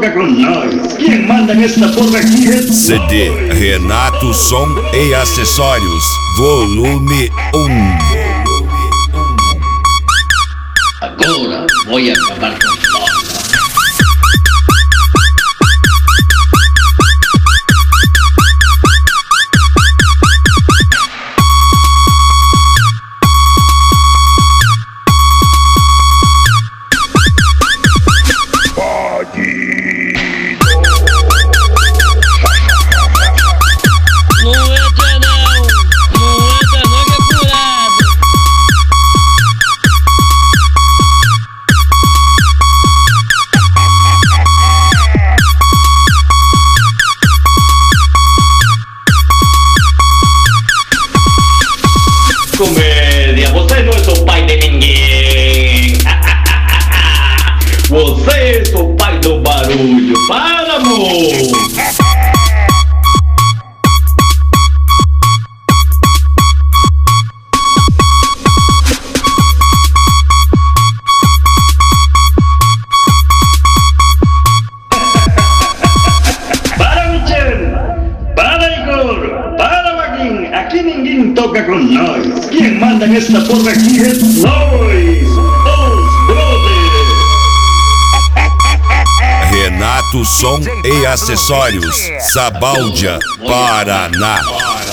toca com nós. Quem manda nessa porra aqui é CD Renato Som e Acessórios, volume 1. Agora vou acabar com nós. Comédia, você não é o pai de ninguém. Você é o pai do barulho. Para, amor. Para, Michel. Para, Igor. Para, Vaguinho. Aqui ninguém toca com nós. Quem manda nessa porra aqui é nós, os brothers. Renato Som e Acessórios, Sabáudia, Paraná.